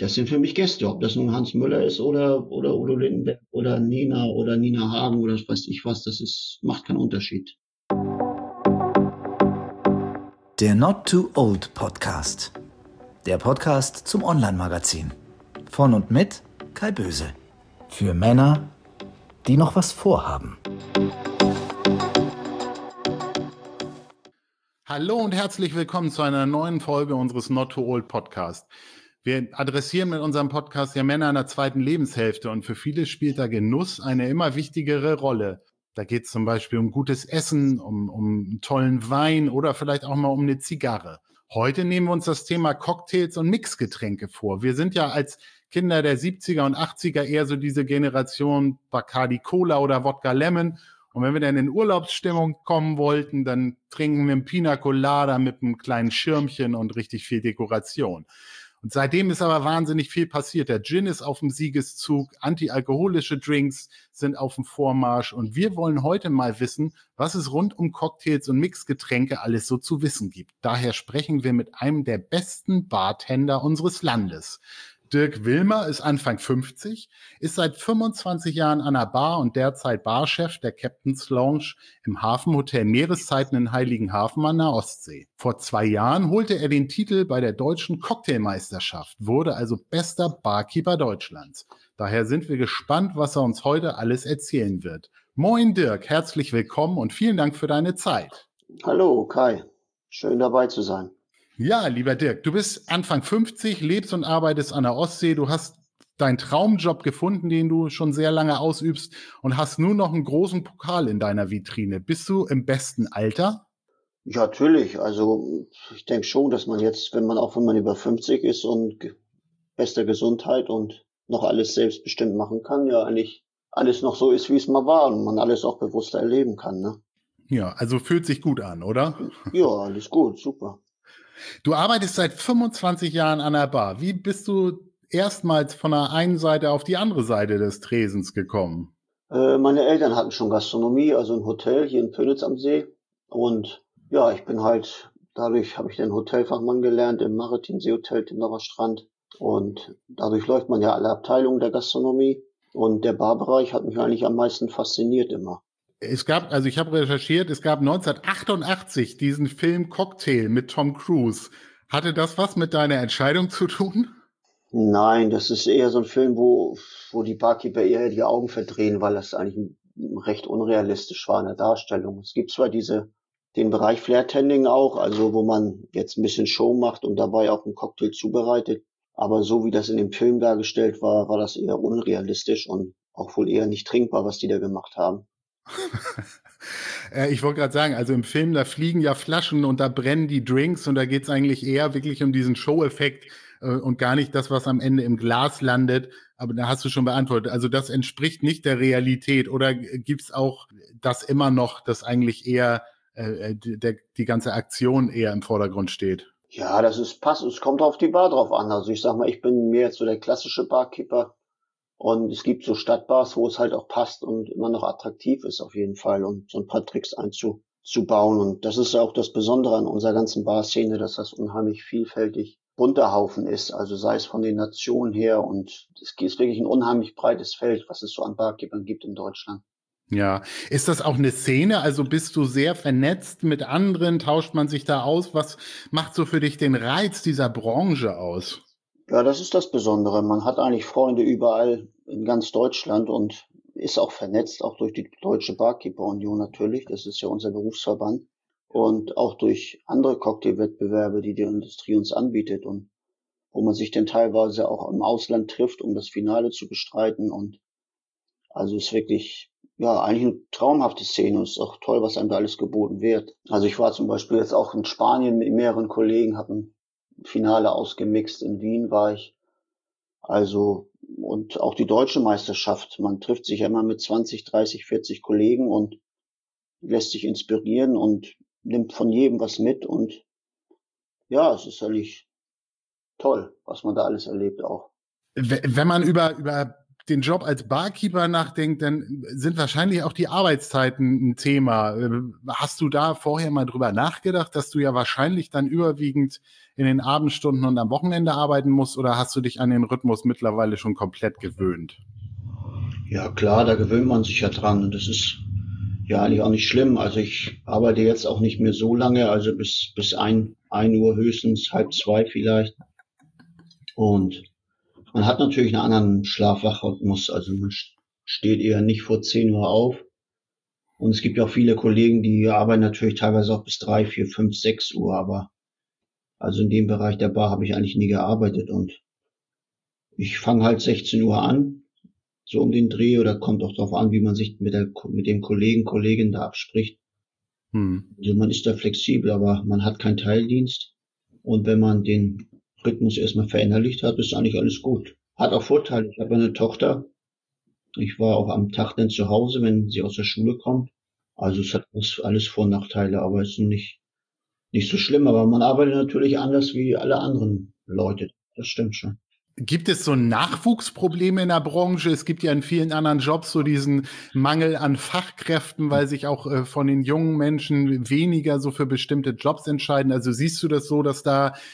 Das sind für mich Gäste, ob das nun Hans Müller ist oder Udo Lindenberg oder Nina Hagen oder was weiß ich was, macht keinen Unterschied. Der Not Too Old Podcast. Der Podcast zum Online-Magazin. Von und mit Kai Böse. Für Männer, die noch was vorhaben. Hallo und herzlich willkommen zu einer neuen Folge unseres Not Too Old Podcast. Wir adressieren mit unserem Podcast ja Männer in der zweiten Lebenshälfte und für viele spielt da Genuss eine immer wichtigere Rolle. Da geht es zum Beispiel um gutes Essen, um einen tollen Wein oder vielleicht auch mal um eine Zigarre. Heute nehmen wir uns das Thema Cocktails und Mixgetränke vor. Wir sind ja als Kinder der 70er und 80er eher so diese Generation Bacardi Cola oder Wodka Lemon. Und wenn wir dann in Urlaubsstimmung kommen wollten, dann trinken wir einen Pina Colada mit einem kleinen Schirmchen und richtig viel Dekoration. Und seitdem ist aber wahnsinnig viel passiert. Der Gin ist auf dem Siegeszug, antialkoholische Drinks sind auf dem Vormarsch. Und wir wollen heute mal wissen, was es rund um Cocktails und Mixgetränke alles so zu wissen gibt. Daher sprechen wir mit einem der besten Bartender unseres Landes. Dirk Wilmer ist Anfang 50, ist seit 25 Jahren an der Bar und derzeit Barchef der Captain's Lounge im Hafenhotel Meereszeiten in Heiligenhafen an der Ostsee. Vor 2 Jahren holte er den Titel bei der Deutschen Cocktailmeisterschaft, wurde also bester Barkeeper Deutschlands. Daher sind wir gespannt, was er uns heute alles erzählen wird. Moin Dirk, herzlich willkommen und vielen Dank für deine Zeit. Hallo Kai, schön dabei zu sein. Ja, lieber Dirk, du bist Anfang 50, lebst und arbeitest an der Ostsee. Du hast deinen Traumjob gefunden, den du schon sehr lange ausübst und hast nur noch einen großen Pokal in deiner Vitrine. Bist du im besten Alter? Ja, natürlich. Also ich denke schon, dass man jetzt, wenn man über 50 ist und bester Gesundheit und noch alles selbstbestimmt machen kann, ja eigentlich alles noch so ist, wie es mal war und man alles auch bewusster erleben kann, ne? Ja, also fühlt sich gut an, oder? Ja, alles gut, super. Du arbeitest seit 25 Jahren an der Bar. Wie bist du erstmals von der einen Seite auf die andere Seite des Tresens gekommen? Meine Eltern hatten schon Gastronomie, also ein Hotel hier in Pönitz am See. Und ja, dadurch habe ich den Hotelfachmann gelernt im Maritim Seehotel Timmerer Strand. Und dadurch läuft man ja alle Abteilungen der Gastronomie. Und der Barbereich hat mich eigentlich am meisten fasziniert immer. Ich habe recherchiert, es gab 1988 diesen Film Cocktail mit Tom Cruise. Hatte das was mit deiner Entscheidung zu tun? Nein, das ist eher so ein Film, wo die Barkeeper eher die Augen verdrehen, weil das eigentlich recht unrealistisch war in der Darstellung. Es gibt zwar den Bereich Flair-Tending auch, also wo man jetzt ein bisschen Show macht und dabei auch einen Cocktail zubereitet, aber so wie das in dem Film dargestellt war, war das eher unrealistisch und auch wohl eher nicht trinkbar, was die da gemacht haben. Ich wollte gerade sagen, also im Film, da fliegen ja Flaschen und da brennen die Drinks und da geht es eigentlich eher wirklich um diesen Show-Effekt und gar nicht das, was am Ende im Glas landet. Aber da hast du schon beantwortet. Also das entspricht nicht der Realität. Oder gibt es auch das immer noch, dass eigentlich eher die ganze Aktion eher im Vordergrund steht? Ja, passt. Es kommt auf die Bar drauf an. Also ich sag mal, ich bin mehr jetzt so der klassische Barkeeper. Und es gibt so Stadtbars, wo es halt auch passt und immer noch attraktiv ist auf jeden Fall und so ein paar Tricks einzubauen. Und das ist ja auch das Besondere an unserer ganzen Barszene, dass das unheimlich vielfältig bunter Haufen ist. Also sei es von den Nationen her und es ist wirklich ein unheimlich breites Feld, was es so an Barkeepern gibt in Deutschland. Ja, ist das auch eine Szene? Also bist du sehr vernetzt mit anderen? Tauscht man sich da aus? Was macht so für dich den Reiz dieser Branche aus? Ja, das ist das Besondere. Man hat eigentlich Freunde überall in ganz Deutschland und ist auch vernetzt, auch durch die Deutsche Barkeeper Union natürlich. Das ist ja unser Berufsverband. Und auch durch andere Cocktailwettbewerbe, die die Industrie uns anbietet und wo man sich dann teilweise auch im Ausland trifft, um das Finale zu bestreiten. Und also ist wirklich, ja, eigentlich eine traumhafte Szene und ist auch toll, was einem da alles geboten wird. Also ich war zum Beispiel jetzt auch in Spanien mit mehreren Kollegen, habe ein Finale ausgemixt, in Wien war ich. Also, und auch die deutsche Meisterschaft. Man trifft sich ja immer mit 20, 30, 40 Kollegen und lässt sich inspirieren und nimmt von jedem was mit. Und ja, es ist eigentlich toll, was man da alles erlebt auch. Wenn man über den Job als Barkeeper nachdenkt, dann sind wahrscheinlich auch die Arbeitszeiten ein Thema. Hast du da vorher mal drüber nachgedacht, dass du ja wahrscheinlich dann überwiegend in den Abendstunden und am Wochenende arbeiten musst, oder hast du dich an den Rhythmus mittlerweile schon komplett gewöhnt? Ja klar, da gewöhnt man sich ja dran und das ist ja eigentlich auch nicht schlimm. Also ich arbeite jetzt auch nicht mehr so lange, also bis 1 Uhr höchstens, halb zwei vielleicht. Und man hat natürlich einen anderen Schlaf-Wach-Rhythmus, also man steht eher nicht vor 10 Uhr auf. Und es gibt ja auch viele Kollegen, die arbeiten natürlich teilweise auch bis 3, 4, 5, 6 Uhr, aber also in dem Bereich der Bar habe ich eigentlich nie gearbeitet und ich fange halt 16 Uhr an, so um den Dreh, oder kommt auch darauf an, wie man sich mit dem Kollegen, Kollegin da abspricht. Also man ist da flexibel, aber man hat keinen Teildienst. Und wenn man den Rhythmus erstmal verinnerlicht hat, ist eigentlich alles gut. Hat auch Vorteile. Ich habe eine Tochter. Ich war auch am Tag dann zu Hause, wenn sie aus der Schule kommt. Also es hat alles Vor- und Nachteile, aber es ist nicht so schlimm. Aber man arbeitet natürlich anders wie alle anderen Leute. Das stimmt schon. Gibt es so Nachwuchsprobleme in der Branche? Es gibt ja in vielen anderen Jobs so diesen Mangel an Fachkräften, weil sich auch von den jungen Menschen weniger so für bestimmte Jobs entscheiden. Also siehst du das so, dass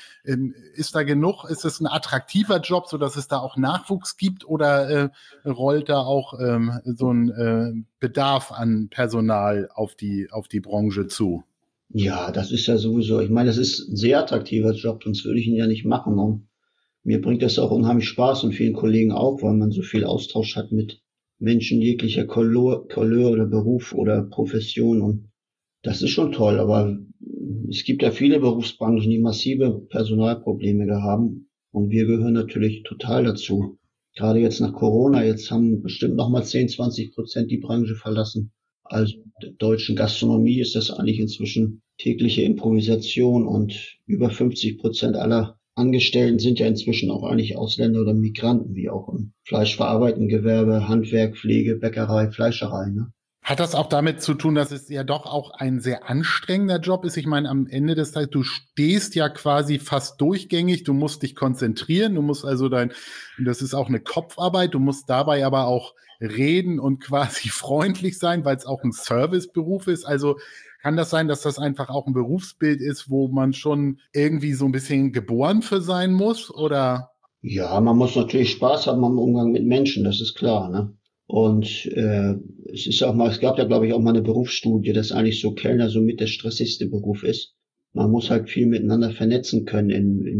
ist da genug, ist es ein attraktiver Job, so dass es da auch Nachwuchs gibt, oder rollt da auch so ein Bedarf an Personal auf die Branche zu? Ja, das ist ja sowieso, ich meine, das ist ein sehr attraktiver Job, sonst würde ich ihn ja nicht machen. Und mir bringt das auch unheimlich Spaß und vielen Kollegen auch, weil man so viel Austausch hat mit Menschen jeglicher Couleur oder Beruf oder Profession, und das ist schon toll. Aber es gibt ja viele Berufsbranchen, die massive Personalprobleme haben, und wir gehören natürlich total dazu. Gerade jetzt nach Corona, jetzt haben bestimmt nochmal 10, 20% die Branche verlassen. Also der deutschen Gastronomie ist das eigentlich inzwischen tägliche Improvisation, und über 50% aller Angestellten sind ja inzwischen auch eigentlich Ausländer oder Migranten, wie auch im fleischverarbeitenden Gewerbe, Handwerk, Pflege, Bäckerei, Fleischerei, ne? Hat das auch damit zu tun, dass es ja doch auch ein sehr anstrengender Job ist? Ich meine, am Ende des Tages, du stehst ja quasi fast durchgängig, du musst dich konzentrieren, du musst also das ist auch eine Kopfarbeit, du musst dabei aber auch reden und quasi freundlich sein, weil es auch ein Serviceberuf ist. Also kann das sein, dass das einfach auch ein Berufsbild ist, wo man schon irgendwie so ein bisschen geboren für sein muss, oder? Ja, man muss natürlich Spaß haben am Umgang mit Menschen, das ist klar, ne? Und es gab ja, glaube ich, auch mal eine Berufsstudie, dass eigentlich so Kellner somit der stressigste Beruf ist. Man muss halt viel miteinander vernetzen können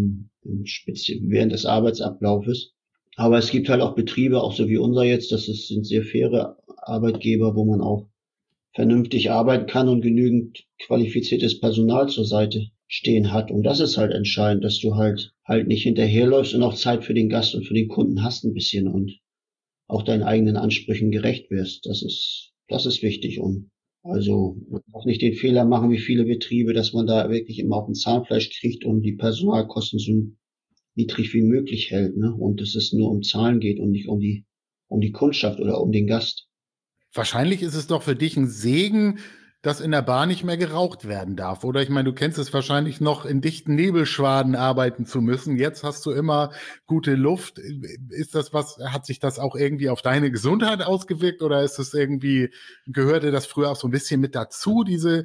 während des Arbeitsablaufes. Aber es gibt halt auch Betriebe, auch so wie unser jetzt, sind sehr faire Arbeitgeber, wo man auch vernünftig arbeiten kann und genügend qualifiziertes Personal zur Seite stehen hat. Und das ist halt entscheidend, dass du halt nicht hinterherläufst und auch Zeit für den Gast und für den Kunden hast ein bisschen und auch deinen eigenen Ansprüchen gerecht wirst. Das ist wichtig. Und also man darf nicht den Fehler machen, wie viele Betriebe, dass man da wirklich immer auf den Zahnfleisch kriegt und die Personalkosten so niedrig wie möglich hält, ne? Und dass es nur um Zahlen geht und nicht um die Kundschaft oder um den Gast. Wahrscheinlich ist es doch für dich ein Segen, dass in der Bar nicht mehr geraucht werden darf, oder? Ich meine, du kennst es wahrscheinlich noch, in dichten Nebelschwaden arbeiten zu müssen. Jetzt hast du immer gute Luft. Hat sich das auch irgendwie auf deine Gesundheit ausgewirkt, oder gehörte das früher auch so ein bisschen mit dazu, diese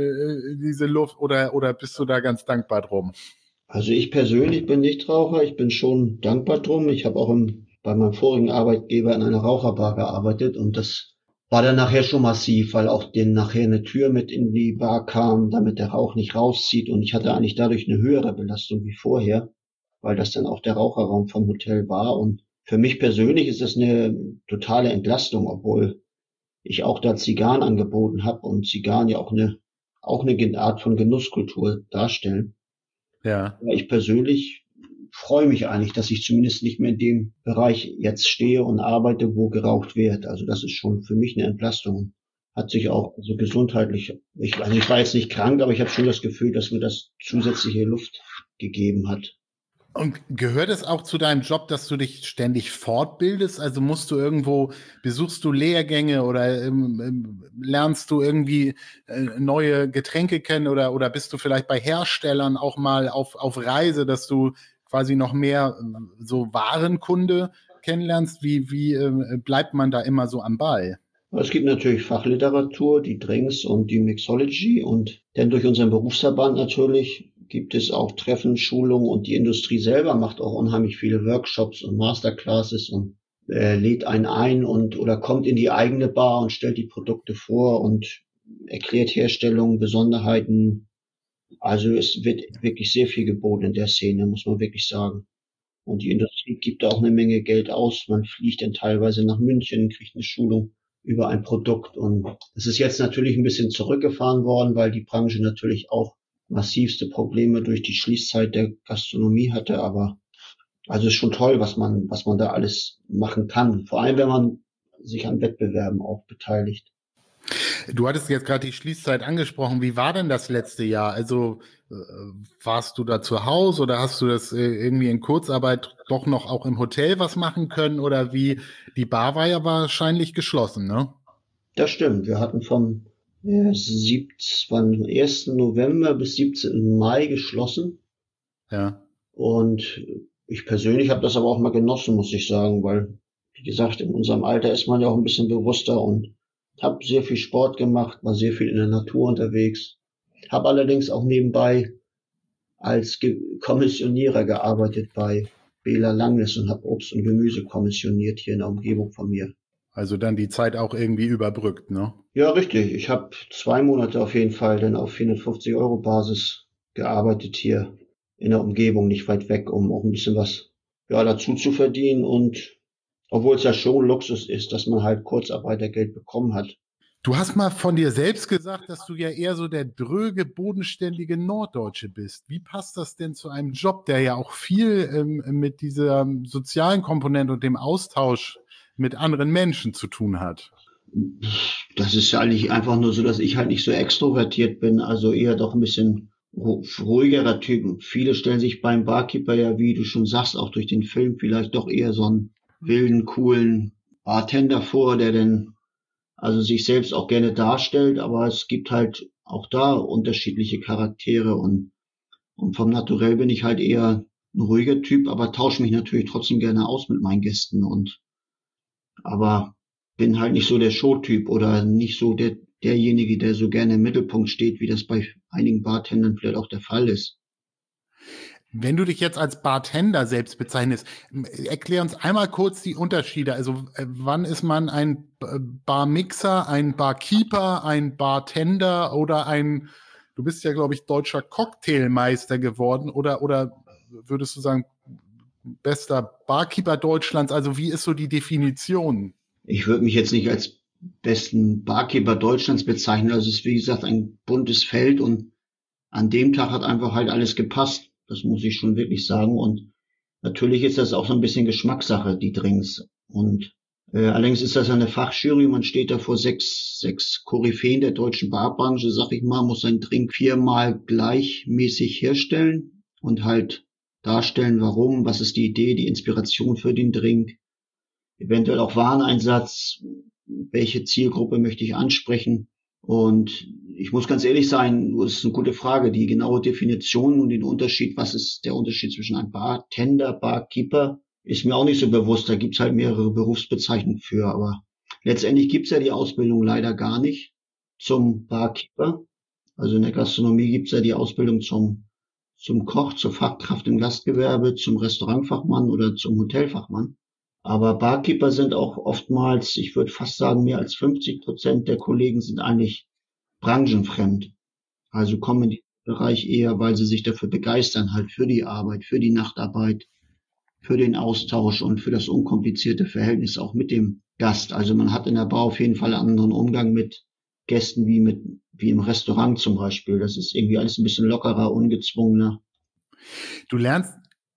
Luft, oder bist du da ganz dankbar drum? Also ich persönlich bin Nichtraucher, ich bin schon dankbar drum. Ich habe auch bei meinem vorigen Arbeitgeber in einer Raucherbar gearbeitet, und das war dann nachher schon massiv, weil auch denen nachher eine Tür mit in die Bar kam, damit der Rauch nicht rauszieht, und ich hatte eigentlich dadurch eine höhere Belastung wie vorher, weil das dann auch der Raucherraum vom Hotel war, und für mich persönlich ist das eine totale Entlastung, obwohl ich auch da Zigarren angeboten habe und Zigarren ja auch eine Art von Genusskultur darstellen. Ja. Aber ich persönlich freue mich eigentlich, dass ich zumindest nicht mehr in dem Bereich jetzt stehe und arbeite, wo geraucht wird. Also das ist schon für mich eine Entlastung. Hat sich auch also gesundheitlich, ich war jetzt nicht krank, aber ich habe schon das Gefühl, dass mir das zusätzliche Luft gegeben hat. Und gehört es auch zu deinem Job, dass du dich ständig fortbildest? Also besuchst du Lehrgänge, oder lernst du irgendwie neue Getränke kennen, oder bist du vielleicht bei Herstellern auch mal auf Reise, dass du quasi noch mehr so Warenkunde kennenlernst, wie bleibt man da immer so am Ball? Es gibt natürlich Fachliteratur, die Drinks und die Mixology und dann durch unseren Berufsverband natürlich gibt es auch Treffen, Schulungen und die Industrie selber macht auch unheimlich viele Workshops und Masterclasses und lädt einen ein und oder kommt in die eigene Bar und stellt die Produkte vor und erklärt Herstellung, Besonderheiten. Also es wird wirklich sehr viel geboten in der Szene, muss man wirklich sagen. Und die Industrie gibt da auch eine Menge Geld aus. Man fliegt dann teilweise nach München, kriegt eine Schulung über ein Produkt. Und es ist jetzt natürlich ein bisschen zurückgefahren worden, weil die Branche natürlich auch massivste Probleme durch die Schließzeit der Gastronomie hatte. Aber also ist schon toll, was man da alles machen kann. Vor allem, wenn man sich an Wettbewerben auch beteiligt. Du hattest jetzt gerade die Schließzeit angesprochen. Wie war denn das letzte Jahr? Also warst du da zu Hause oder hast du das irgendwie in Kurzarbeit doch noch auch im Hotel was machen können? Oder wie? Die Bar war ja wahrscheinlich geschlossen, ne? Das stimmt. Wir hatten vom 1. November bis 17. Mai geschlossen. Ja. Und ich persönlich habe das aber auch mal genossen, muss ich sagen, weil, wie gesagt, in unserem Alter ist man ja auch ein bisschen bewusster und habe sehr viel Sport gemacht, war sehr viel in der Natur unterwegs, habe allerdings auch nebenbei als Kommissionierer gearbeitet bei Bela Langnes und habe Obst und Gemüse kommissioniert hier in der Umgebung von mir. Also dann die Zeit auch irgendwie überbrückt, ne? Ja, richtig. Ich habe 2 Monate auf jeden Fall dann auf 450 € Basis gearbeitet hier in der Umgebung, nicht weit weg, um auch ein bisschen was dazu zu verdienen und obwohl es ja schon Luxus ist, dass man halt Kurzarbeitergeld bekommen hat. Du hast mal von dir selbst gesagt, dass du ja eher so der dröge, bodenständige Norddeutsche bist. Wie passt das denn zu einem Job, der ja auch viel mit dieser sozialen Komponente und dem Austausch mit anderen Menschen zu tun hat? Das ist ja eigentlich einfach nur so, dass ich halt nicht so extrovertiert bin, also eher doch ein bisschen ruhigerer Typ. Viele stellen sich beim Barkeeper ja, wie du schon sagst, auch durch den Film vielleicht doch eher so einen wilden, coolen Bartender vor, der dann also sich selbst auch gerne darstellt, aber es gibt halt auch da unterschiedliche Charaktere und vom Naturell bin ich halt eher ein ruhiger Typ, aber tausche mich natürlich trotzdem gerne aus mit meinen Gästen aber bin halt nicht so der Showtyp oder nicht so derjenige, der so gerne im Mittelpunkt steht, wie das bei einigen Bartendern vielleicht auch der Fall ist. Wenn du dich jetzt als Bartender selbst bezeichnest, erklär uns einmal kurz die Unterschiede. Also wann ist man ein Barmixer, ein Barkeeper, ein Bartender oder du bist ja, glaube ich, deutscher Cocktailmeister geworden oder würdest du sagen, bester Barkeeper Deutschlands? Also wie ist so die Definition? Ich würde mich jetzt nicht als besten Barkeeper Deutschlands bezeichnen. Also es ist, wie gesagt, ein buntes Feld und an dem Tag hat einfach halt alles gepasst. Das muss ich schon wirklich sagen. Und natürlich ist das auch so ein bisschen Geschmackssache, die Drinks. Und allerdings ist das eine Fachjury. Man steht da vor sechs Koryphäen der deutschen Barbranche, sag ich mal, muss seinen Drink 4-mal gleichmäßig herstellen und halt darstellen, warum, was ist die Idee, die Inspiration für den Drink, eventuell auch Wareneinsatz, welche Zielgruppe möchte ich ansprechen. Und ich muss ganz ehrlich sein, das ist eine gute Frage, die genaue Definition und den Unterschied, was ist der Unterschied zwischen einem Bartender, Barkeeper, ist mir auch nicht so bewusst. Da gibt's halt mehrere Berufsbezeichnungen für, aber letztendlich gibt's ja die Ausbildung leider gar nicht zum Barkeeper. Also in der Gastronomie gibt's ja die Ausbildung zum Koch, zur Fachkraft im Gastgewerbe, zum Restaurantfachmann oder zum Hotelfachmann. Aber Barkeeper sind auch oftmals, ich würde fast sagen, mehr als 50% der Kollegen sind eigentlich branchenfremd. Also kommen in den Bereich eher, weil sie sich dafür begeistern, halt für die Arbeit, für die Nachtarbeit, für den Austausch und für das unkomplizierte Verhältnis auch mit dem Gast. Also man hat in der Bar auf jeden Fall einen anderen Umgang mit Gästen wie im Restaurant zum Beispiel. Das ist irgendwie alles ein bisschen lockerer, ungezwungener. Du lernst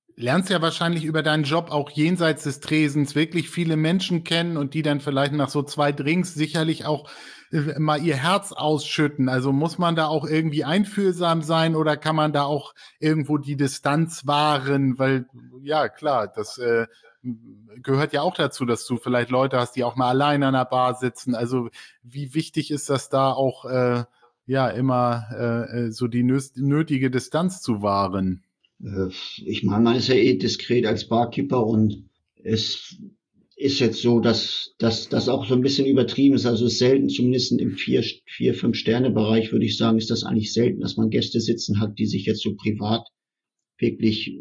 ja wahrscheinlich über deinen Job auch jenseits des Tresens wirklich viele Menschen kennen und die dann vielleicht nach so 2 Drinks sicherlich auch mal ihr Herz ausschütten. Also muss man da auch irgendwie einfühlsam sein oder kann man da auch irgendwo die Distanz wahren? Weil, ja, klar, das gehört ja auch dazu, dass du vielleicht Leute hast, die auch mal alleine an der Bar sitzen. Also wie wichtig ist das da auch, immer so die nötige Distanz zu wahren? Ich meine, man ist ja diskret als Barkeeper und Es ist jetzt so, dass das auch so ein bisschen übertrieben ist. Also es ist selten, zumindest im 4-5 Sterne-Bereich, würde ich sagen, ist das eigentlich selten, dass man Gäste sitzen hat, die sich jetzt so privat wirklich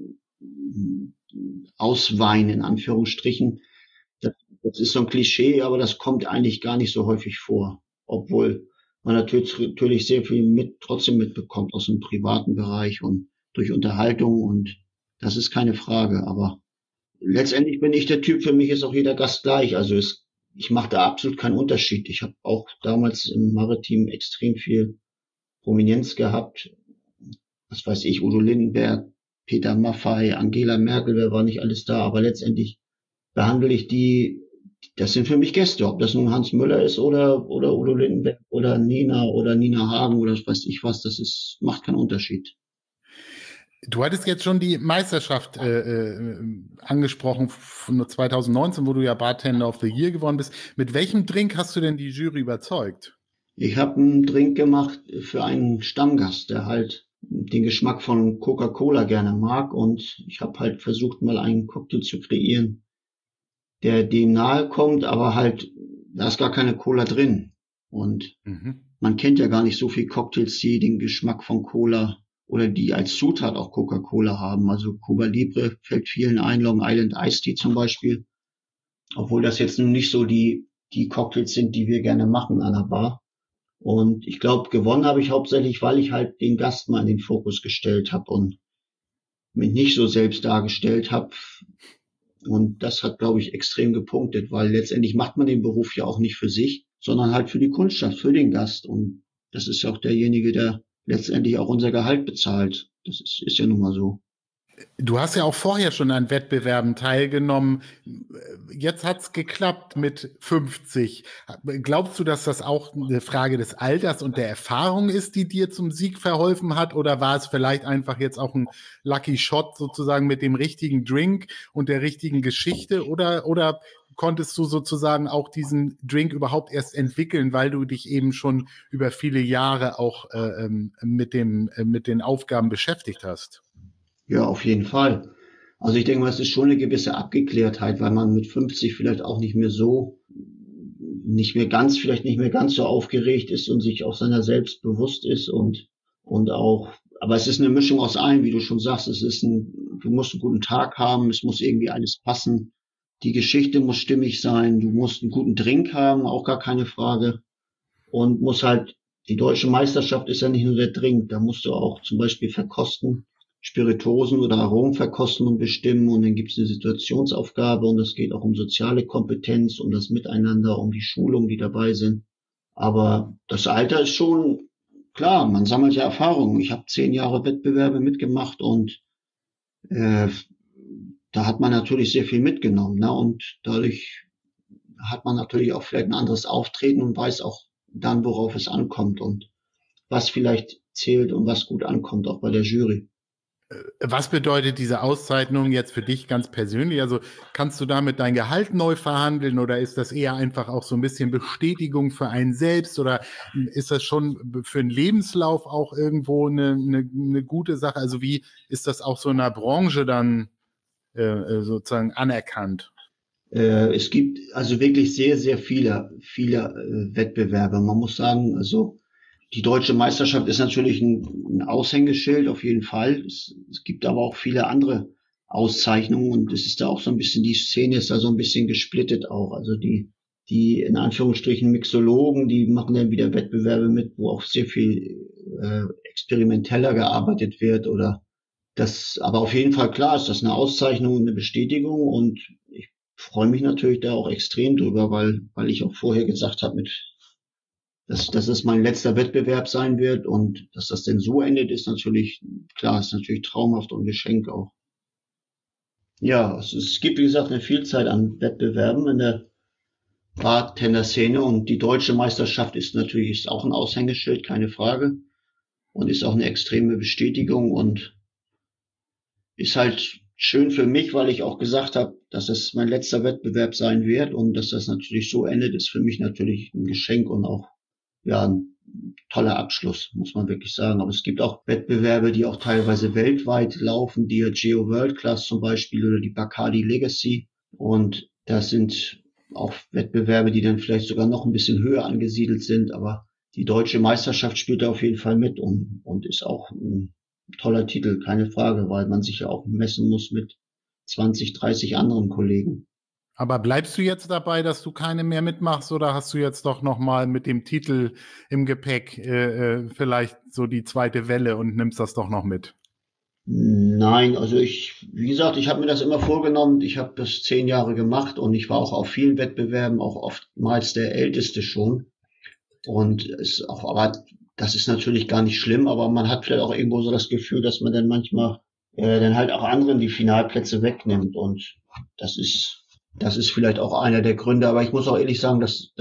ausweinen, in Anführungsstrichen. Das ist so ein Klischee, aber das kommt eigentlich gar nicht so häufig vor. Obwohl man natürlich sehr viel trotzdem mitbekommt aus dem privaten Bereich und durch Unterhaltung, und das ist keine Frage. Aber letztendlich bin ich der Typ, für mich ist auch jeder Gast gleich. Also ich mache da absolut keinen Unterschied. Ich habe auch damals im Maritim extrem viel Prominenz gehabt. Was weiß ich, Udo Lindenberg, Peter Maffay, Angela Merkel, wer war nicht alles da. Aber letztendlich behandle ich das sind für mich Gäste. Ob das nun Hans Müller ist oder Udo Lindenberg oder Nina Hagen oder was weiß ich was, macht keinen Unterschied. Du hattest jetzt schon die Meisterschaft angesprochen von 2019, wo du ja Bartender of the Year geworden bist. Mit welchem Drink hast du denn die Jury überzeugt? Ich habe einen Drink gemacht für einen Stammgast, der halt den Geschmack von Coca-Cola gerne mag, und ich habe halt versucht, mal einen Cocktail zu kreieren, der dem nahe kommt, aber halt, da ist gar keine Cola drin. Und man kennt ja gar nicht so viel Cocktails, die den Geschmack von Cola oder die als Zutat auch Coca-Cola haben. Also Cuba Libre fällt vielen ein, Long Island Iced Tea zum Beispiel. Obwohl das jetzt nun nicht so die Cocktails sind, die wir gerne machen an der Bar. Und ich glaube, gewonnen habe ich hauptsächlich, weil ich halt den Gast mal in den Fokus gestellt habe und mich nicht so selbst dargestellt habe. Und das hat, glaube ich, extrem gepunktet, weil letztendlich macht man den Beruf ja auch nicht für sich, sondern halt für die Kundschaft, für den Gast. Und das ist ja auch derjenige, der letztendlich auch unser Gehalt bezahlt. Das ist ja nun mal so. Du hast ja auch vorher schon an Wettbewerben teilgenommen. Jetzt hat's geklappt mit 50. Glaubst du, dass das auch eine Frage des Alters und der Erfahrung ist, die dir zum Sieg verholfen hat? Oder war es vielleicht einfach jetzt auch ein Lucky Shot sozusagen mit dem richtigen Drink und der richtigen Geschichte? Oder konntest du sozusagen auch diesen Drink überhaupt erst entwickeln, weil du dich eben schon über viele Jahre auch mit den Aufgaben beschäftigt hast? Ja, auf jeden Fall. Also ich denke mal, es ist schon eine gewisse Abgeklärtheit, weil man mit 50 vielleicht auch vielleicht nicht mehr ganz so aufgeregt ist und sich auch seiner selbst bewusst ist und auch, aber es ist eine Mischung aus allem, wie du schon sagst. Du musst einen guten Tag haben, es muss irgendwie alles passen. Die Geschichte muss stimmig sein, du musst einen guten Drink haben, auch gar keine Frage. Und die deutsche Meisterschaft ist ja nicht nur der Drink, da musst du auch zum Beispiel verkosten. Spirituosen oder Aromen verkosten und bestimmen, und dann gibt es eine Situationsaufgabe, und es geht auch um soziale Kompetenz, um das Miteinander, um die Schulung, die dabei sind. Aber das Alter ist schon klar, man sammelt ja Erfahrungen. Ich habe 10 Jahre Wettbewerbe mitgemacht, und da hat man natürlich sehr viel mitgenommen, ne? Und dadurch hat man natürlich auch vielleicht ein anderes Auftreten und weiß auch dann, worauf es ankommt und was vielleicht zählt und was gut ankommt, auch bei der Jury. Was bedeutet diese Auszeichnung jetzt für dich ganz persönlich? Also kannst du damit dein Gehalt neu verhandeln, oder ist das eher einfach auch so ein bisschen Bestätigung für einen selbst, oder ist das schon für einen Lebenslauf auch irgendwo eine gute Sache? Also wie ist das auch so in der Branche dann sozusagen anerkannt? Es gibt also wirklich sehr, sehr viele Wettbewerbe. Man muss sagen, also die deutsche Meisterschaft ist natürlich ein Aushängeschild, auf jeden Fall. Es gibt aber auch viele andere Auszeichnungen, und es ist da auch so ein bisschen, die Szene ist da so ein bisschen gesplittet auch. Also die in Anführungsstrichen Mixologen, die machen dann wieder Wettbewerbe mit, wo auch sehr viel experimenteller gearbeitet wird, aber auf jeden Fall klar ist das eine Auszeichnung, eine Bestätigung, und ich freue mich natürlich da auch extrem drüber, weil ich auch vorher gesagt habe, dass es mein letzter Wettbewerb sein wird, und dass das denn so endet, ist natürlich traumhaft und Geschenk auch. Ja, es gibt, wie gesagt, eine Vielzahl an Wettbewerben in der Bartender-Szene, und die deutsche Meisterschaft ist auch ein Aushängeschild, keine Frage, und ist auch eine extreme Bestätigung und ist halt schön für mich, weil ich auch gesagt habe, dass es mein letzter Wettbewerb sein wird, und dass das natürlich so endet, ist für mich natürlich ein Geschenk und auch ein toller Abschluss, muss man wirklich sagen. Aber es gibt auch Wettbewerbe, die auch teilweise weltweit laufen, die Geo World Class zum Beispiel oder die Bacardi Legacy. Und das sind auch Wettbewerbe, die dann vielleicht sogar noch ein bisschen höher angesiedelt sind, aber die deutsche Meisterschaft spielt da auf jeden Fall mit und ist auch ein toller Titel, keine Frage, weil man sich ja auch messen muss mit 20, 30 anderen Kollegen. Aber bleibst du jetzt dabei, dass du keine mehr mitmachst, oder hast du jetzt doch nochmal mit dem Titel im Gepäck vielleicht so die zweite Welle und nimmst das doch noch mit? Nein, also wie gesagt, ich habe mir das immer vorgenommen. Ich habe das 10 Jahre gemacht und ich war auch auf vielen Wettbewerben, auch oftmals der Älteste schon. Und aber das ist natürlich gar nicht schlimm, aber man hat vielleicht auch irgendwo so das Gefühl, dass man dann manchmal dann halt auch anderen die Finalplätze wegnimmt. Und das ist vielleicht auch einer der Gründe. Aber ich muss auch ehrlich sagen, dass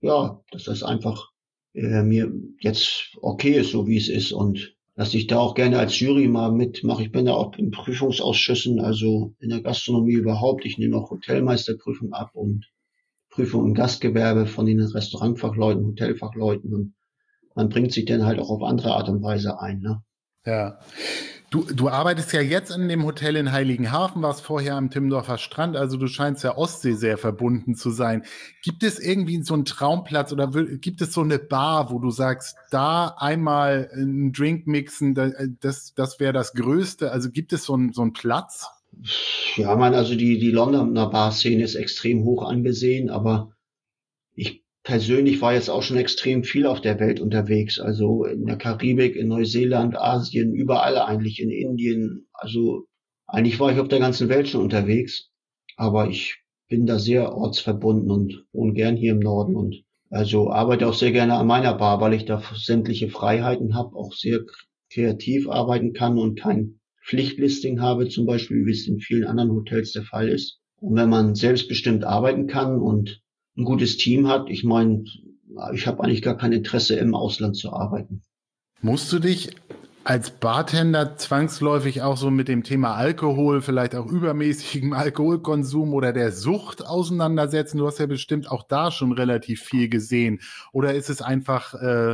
das einfach mir jetzt okay ist, so wie es ist, und dass ich da auch gerne als Jury mal mitmache. Ich bin da auch in Prüfungsausschüssen, also in der Gastronomie überhaupt. Ich nehme auch Hotelmeisterprüfung ab und Prüfung im Gastgewerbe von den Restaurantfachleuten, Hotelfachleuten, und man bringt sich dann halt auch auf andere Art und Weise ein, ne? Ja. Du arbeitest ja jetzt in dem Hotel in Heiligenhafen, warst vorher am Timmendorfer Strand, also du scheinst der Ostsee sehr verbunden zu sein. Gibt es irgendwie so einen Traumplatz oder gibt es so eine Bar, wo du sagst, da einmal einen Drink mixen, das wäre das Größte? Also gibt es so einen Platz? Ja, also die Londoner Bar-Szene ist extrem hoch angesehen, aber ich persönlich war jetzt auch schon extrem viel auf der Welt unterwegs, also in der Karibik, in Neuseeland, Asien, überall eigentlich, in Indien. Also eigentlich war ich auf der ganzen Welt schon unterwegs, aber ich bin da sehr ortsverbunden und wohne gern hier im Norden und also arbeite auch sehr gerne an meiner Bar, weil ich da sämtliche Freiheiten habe, auch sehr kreativ arbeiten kann und kein Pflichtlisting habe, zum Beispiel, wie es in vielen anderen Hotels der Fall ist. Und wenn man selbstbestimmt arbeiten kann und ein gutes Team hat, ich meine, ich habe eigentlich gar kein Interesse, im Ausland zu arbeiten. Musst du dich als Bartender zwangsläufig auch so mit dem Thema Alkohol, vielleicht auch übermäßigem Alkoholkonsum oder der Sucht auseinandersetzen? Du hast ja bestimmt auch da schon relativ viel gesehen. Oder ist es einfach,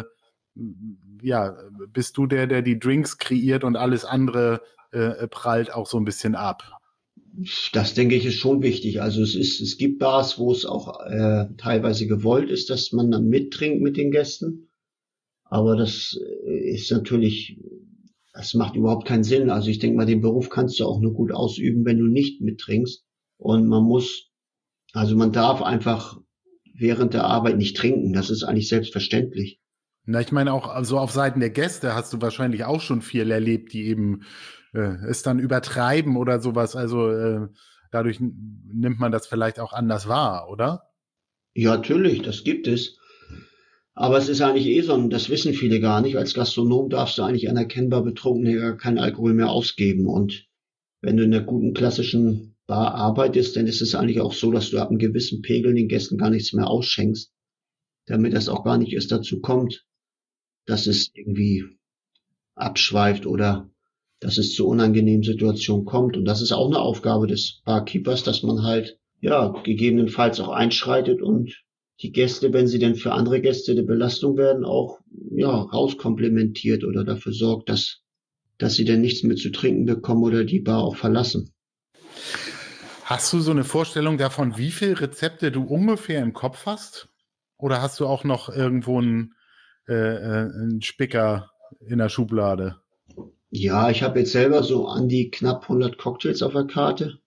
bist du der die Drinks kreiert und alles andere prallt auch so ein bisschen ab? Das denke ich ist schon wichtig. Also es gibt Bars, wo es auch teilweise gewollt ist, dass man dann mittrinkt mit den Gästen. Aber das ist natürlich, das macht überhaupt keinen Sinn. Also ich denke mal, den Beruf kannst du auch nur gut ausüben, wenn du nicht mittrinkst. Und man darf einfach während der Arbeit nicht trinken. Das ist eigentlich selbstverständlich. Na, ich meine auch, also auf Seiten der Gäste hast du wahrscheinlich auch schon viel erlebt, die eben es dann übertreiben oder sowas. Also dadurch nimmt man das vielleicht auch anders wahr, oder? Ja, natürlich, das gibt es. Aber es ist eigentlich das wissen viele gar nicht. Als Gastronom darfst du eigentlich anerkennbar betrunken keinen Alkohol mehr ausgeben. Und wenn du in einer guten klassischen Bar arbeitest, dann ist es eigentlich auch so, dass du ab einem gewissen Pegel den Gästen gar nichts mehr ausschenkst, damit das auch gar nicht erst dazu kommt, dass es irgendwie abschweift oder dass es zu unangenehmen Situationen kommt. Und das ist auch eine Aufgabe des Barkeepers, dass man halt, ja, gegebenenfalls auch einschreitet und die Gäste, wenn sie denn für andere Gäste eine Belastung werden, auch, ja, rauskomplimentiert oder dafür sorgt, dass sie denn nichts mehr zu trinken bekommen oder die Bar auch verlassen. Hast du so eine Vorstellung davon, wie viele Rezepte du ungefähr im Kopf hast? Oder hast du auch noch irgendwo einen Spicker in der Schublade? Ja, ich habe jetzt selber so an die knapp 100 Cocktails auf der Karte.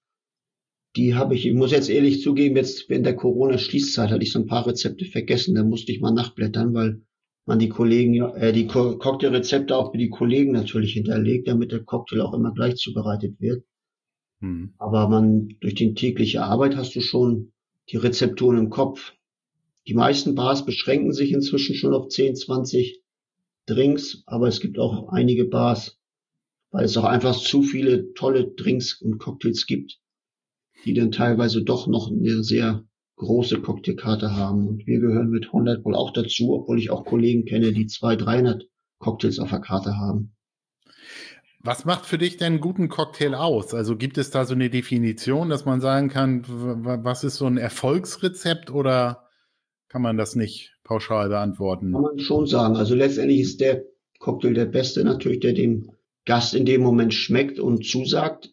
Ich muss jetzt ehrlich zugeben, jetzt während der Corona-Schließzeit hatte ich so ein paar Rezepte vergessen. Da musste ich mal nachblättern, weil man die Cocktailrezepte auch für die Kollegen natürlich hinterlegt, damit der Cocktail auch immer gleich zubereitet wird. Aber durch die tägliche Arbeit hast du schon die Rezepturen im Kopf. Die meisten Bars beschränken sich inzwischen schon auf 10, 20 Drinks, aber es gibt auch einige Bars, weil es auch einfach zu viele tolle Drinks und Cocktails gibt, die dann teilweise doch noch eine sehr große Cocktailkarte haben. Und wir gehören mit 100 wohl auch dazu, obwohl ich auch Kollegen kenne, die 200, 300 Cocktails auf der Karte haben. Was macht für dich denn einen guten Cocktail aus? Also gibt es da so eine Definition, dass man sagen kann, was ist so ein Erfolgsrezept, oder kann man das nicht pauschal beantworten? Kann man schon sagen. Also letztendlich ist der Cocktail der beste natürlich, der dem Gast in dem Moment schmeckt und zusagt.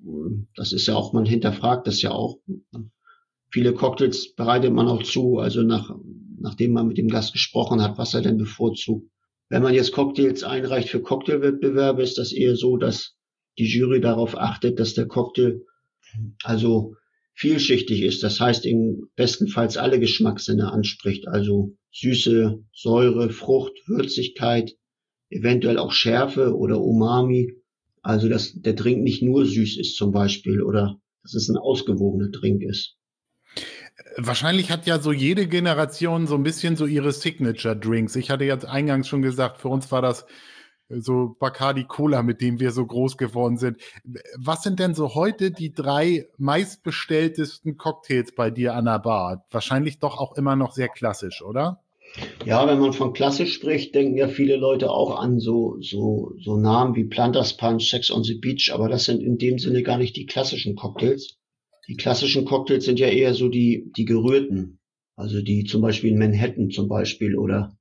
Das ist ja auch, man hinterfragt das ja auch. Viele Cocktails bereitet man auch zu, also nachdem man mit dem Gast gesprochen hat, was er denn bevorzugt. Wenn man jetzt Cocktails einreicht für Cocktailwettbewerbe, ist das eher so, dass die Jury darauf achtet, dass der Cocktail also vielschichtig ist. Das heißt, bestenfalls alle Geschmackssinne anspricht, also Süße, Säure, Frucht, Würzigkeit, eventuell auch Schärfe oder Umami. Also, dass der Drink nicht nur süß ist zum Beispiel oder dass es ein ausgewogener Drink ist. Wahrscheinlich hat ja so jede Generation so ein bisschen so ihre Signature-Drinks. Ich hatte jetzt eingangs schon gesagt, für uns war das so Bacardi Cola, mit dem wir so groß geworden sind. Was sind denn so heute die 3 meistbestelltesten Cocktails bei dir an der Bar? Wahrscheinlich doch auch immer noch sehr klassisch, oder? Ja, wenn man von klassisch spricht, denken ja viele Leute auch an so Namen wie Planters Punch, Sex on the Beach, aber das sind in dem Sinne gar nicht die klassischen Cocktails. Die klassischen Cocktails sind ja eher so die gerührten, also die zum Beispiel in Manhattan zum Beispiel oder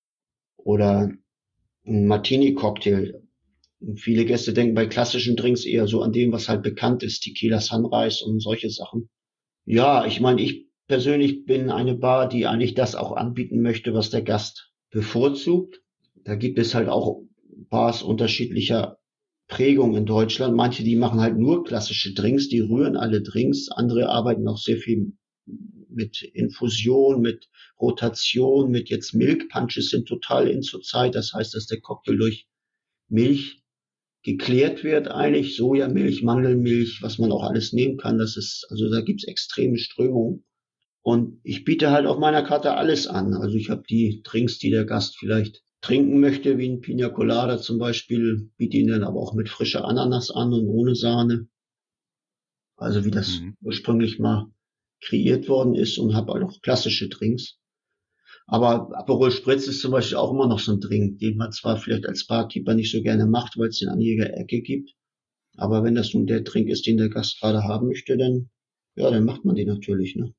ein Martini-Cocktail. Und viele Gäste denken bei klassischen Drinks eher so an dem, was halt bekannt ist, Tequila Sunrise und solche Sachen. Ja, ich meine, ich persönlich bin eine Bar, die eigentlich das auch anbieten möchte, was der Gast bevorzugt. Da gibt es halt auch Bars unterschiedlicher Prägung in Deutschland. Manche, die machen halt nur klassische Drinks, die rühren alle Drinks. Andere arbeiten auch sehr viel mit Infusion, mit Rotation, mit jetzt Milk Punches sind total in zur Zeit. Das heißt, dass der Cocktail durch Milch geklärt wird eigentlich, Sojamilch, Mandelmilch, was man auch alles nehmen kann. Also da gibt's extreme Strömungen. Und ich biete halt auf meiner Karte alles an. Also ich habe die Drinks, die der Gast vielleicht trinken möchte, wie ein Pina Colada zum Beispiel, biete ihn dann aber auch mit frischer Ananas an und ohne Sahne. Also wie das ursprünglich mal kreiert worden ist und habe halt auch klassische Drinks. Aber Aperol Spritz ist zum Beispiel auch immer noch so ein Drink, den man zwar vielleicht als Barkeeper nicht so gerne macht, weil es den an jeder Ecke gibt. Aber wenn das nun der Drink ist, den der Gast gerade haben möchte, dann macht man den natürlich, ne?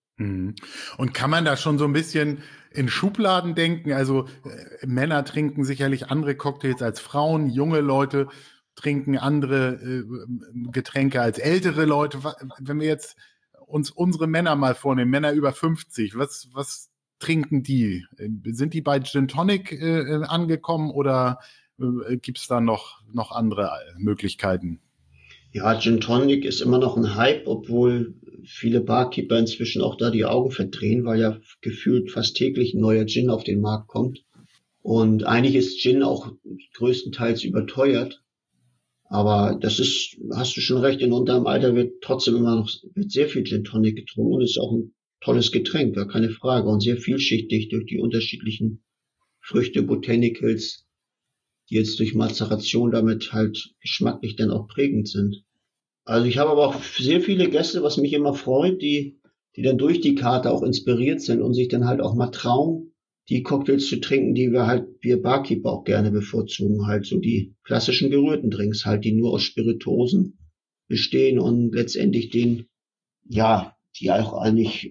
Und kann man da schon so ein bisschen in Schubladen denken? Also Männer trinken sicherlich andere Cocktails als Frauen, junge Leute trinken andere Getränke als ältere Leute. Wenn wir jetzt uns unsere Männer mal vornehmen, Männer über 50, was trinken die? Sind die bei Gin Tonic angekommen oder gibt's da noch andere Möglichkeiten? Ja, Gin Tonic ist immer noch ein Hype, obwohl viele Barkeeper inzwischen auch da die Augen verdrehen, weil ja gefühlt fast täglich ein neuer Gin auf den Markt kommt. Und eigentlich ist Gin auch größtenteils überteuert. Aber hast du schon recht, in unserem Alter wird sehr viel Gin Tonic getrunken und ist auch ein tolles Getränk, gar keine Frage. Und sehr vielschichtig durch die unterschiedlichen Früchte, Botanicals, die jetzt durch Mazeration damit halt geschmacklich dann auch prägend sind. Also ich habe aber auch sehr viele Gäste, was mich immer freut, die dann durch die Karte auch inspiriert sind und sich dann halt auch mal trauen, die Cocktails zu trinken, die wir Barkeeper auch gerne bevorzugen, halt so die klassischen gerührten Drinks halt, die nur aus Spirituosen bestehen und letztendlich die auch eigentlich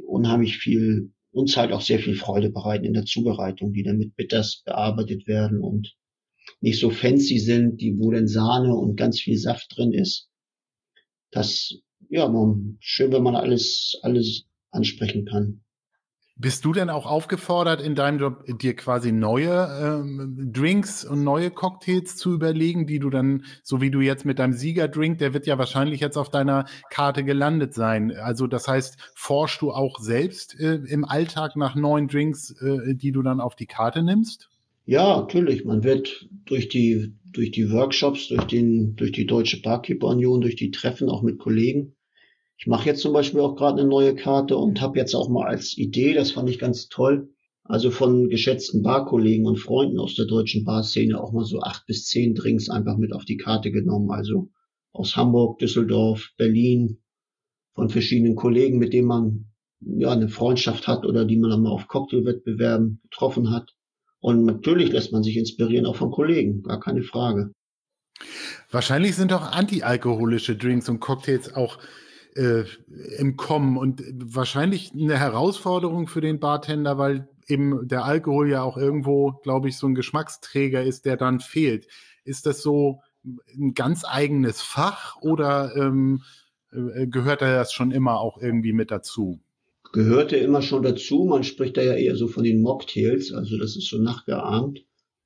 uns halt auch sehr viel Freude bereiten in der Zubereitung, die dann mit Bitters bearbeitet werden und nicht so fancy sind, wo dann Sahne und ganz viel Saft drin ist. Schön, wenn man alles ansprechen kann. Bist du denn auch aufgefordert, in deinem Job dir quasi neue Drinks und neue Cocktails zu überlegen, die du dann, so wie du jetzt mit deinem Siegerdrink, der wird ja wahrscheinlich jetzt auf deiner Karte gelandet sein. Also das heißt, forschst du auch selbst im Alltag nach neuen Drinks, die du dann auf die Karte nimmst? Ja, natürlich. Man wird durch die Workshops, durch die Deutsche Barkeeper Union, durch die Treffen auch mit Kollegen. Ich mache jetzt zum Beispiel auch gerade eine neue Karte und habe jetzt auch mal als Idee, das fand ich ganz toll, also von geschätzten Barkollegen und Freunden aus der deutschen Barszene auch mal so 8 bis 10 Drinks einfach mit auf die Karte genommen. Also aus Hamburg, Düsseldorf, Berlin, von verschiedenen Kollegen, mit denen man eine Freundschaft hat oder die man dann mal auf Cocktailwettbewerben getroffen hat. Und natürlich lässt man sich inspirieren auch von Kollegen, gar keine Frage. Wahrscheinlich sind auch antialkoholische Drinks und Cocktails auch im Kommen und wahrscheinlich eine Herausforderung für den Bartender, weil eben der Alkohol ja auch irgendwo, glaube ich, so ein Geschmacksträger ist, der dann fehlt. Ist das so ein ganz eigenes Fach oder gehört das schon immer auch irgendwie mit dazu? Gehörte immer schon dazu. Man spricht da ja eher so von den Mocktails, also das ist so nachgeahmt.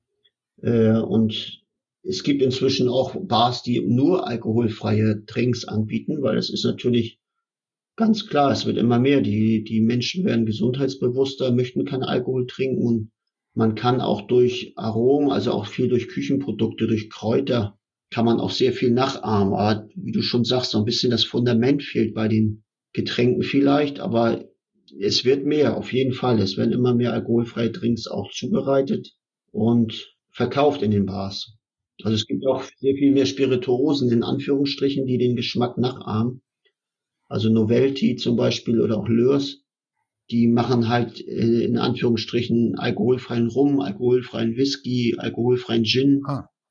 Und es gibt inzwischen auch Bars, die nur alkoholfreie Drinks anbieten, weil das ist natürlich ganz klar, es wird immer mehr. Die Menschen werden gesundheitsbewusster, möchten keinen Alkohol trinken und man kann auch durch Aromen, also auch viel durch Küchenprodukte, durch Kräuter, kann man auch sehr viel nachahmen. Aber wie du schon sagst, so ein bisschen das Fundament fehlt bei den Getränken vielleicht, aber es wird mehr, auf jeden Fall. Es werden immer mehr alkoholfreie Drinks auch zubereitet und verkauft in den Bars. Also es gibt auch sehr viel mehr Spirituosen in Anführungsstrichen, die den Geschmack nachahmen. Also Novelty zum Beispiel oder auch Lörs, die machen halt in Anführungsstrichen alkoholfreien Rum, alkoholfreien Whisky, alkoholfreien Gin